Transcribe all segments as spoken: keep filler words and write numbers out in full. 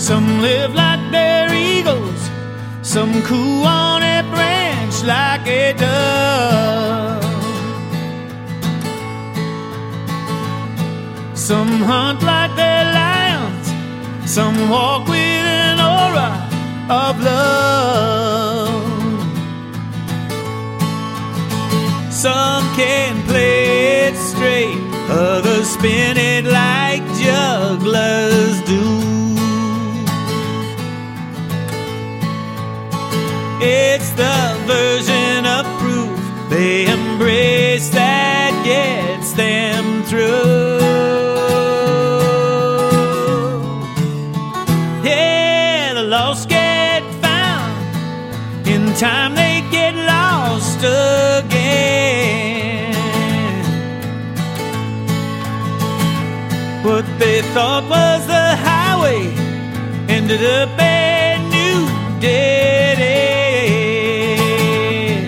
Some live like they're eagles, some coo on a branch like a dove. Some hunt like they're lions, some walk with an aura of love. Some can play it straight, others spin it like jugglers do. It's the version of proof they embrace that gets them through. Yeah, the lost get found, in time they get lost again. What they thought was the highway ended up a new dead end.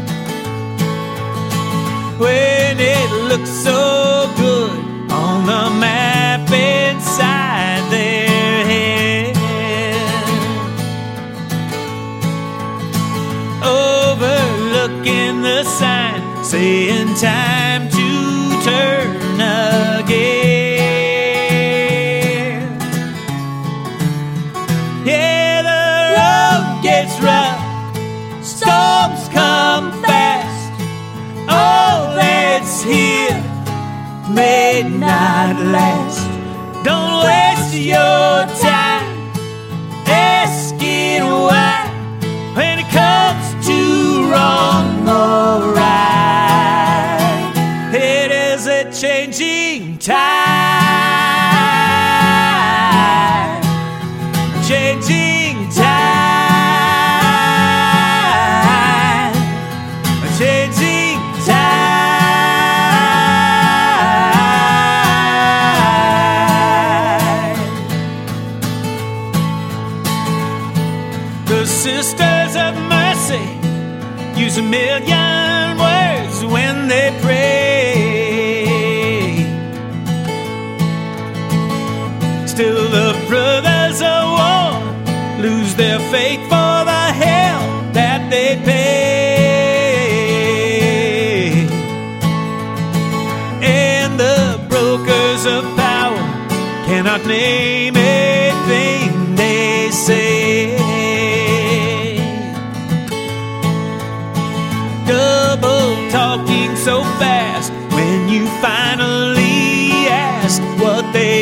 When it looks so good on the map inside their head, overlooking the sign saying time to turn again. Yeah, the road gets rough, storms come fast, all that's here may not last. Don't waste your time asking why, when it comes to wrong or right. It is a changing tide, changing tide, changing tide. The Sisters of Mercy use a million words when they pray. Still the Brothers of War lose their faith for the hell that they pay. And the brokers of power cannot name a thing they say. Double talking so fast when you finally ask what they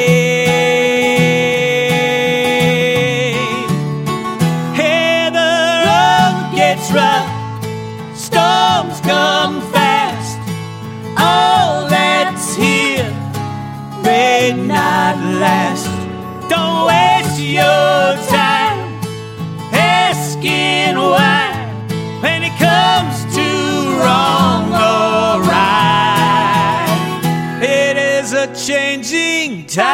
gave. Hey, the road gets rough, storms come fast, all that's here may not last. Don't waste your time asking why, when it comes to wrong or right. It is a changing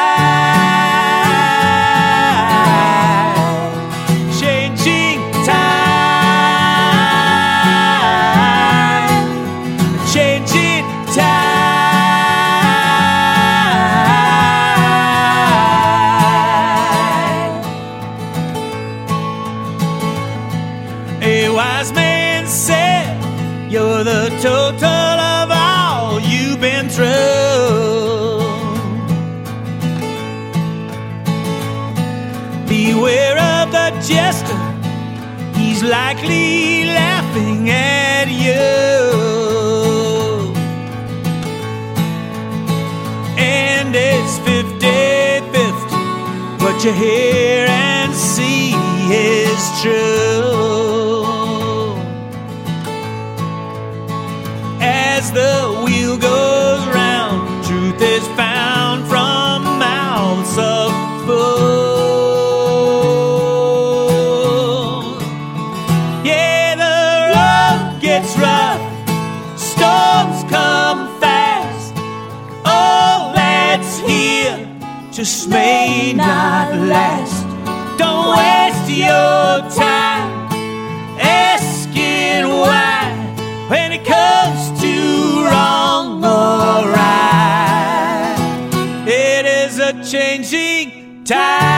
tide, changing tide, changing tide. A wise man said, you're the total of all you've been through. Beware of the jester, he's likely laughing at you. And it's fifty-fifty, what you hear and see is true. As the wheel goes round, truth is found from mouths of fools. Yeah, the road gets rough, storms come fast, all that's here just may not last. Don't waste your time asking why, when it comes to wrong or right. It is a changing tide.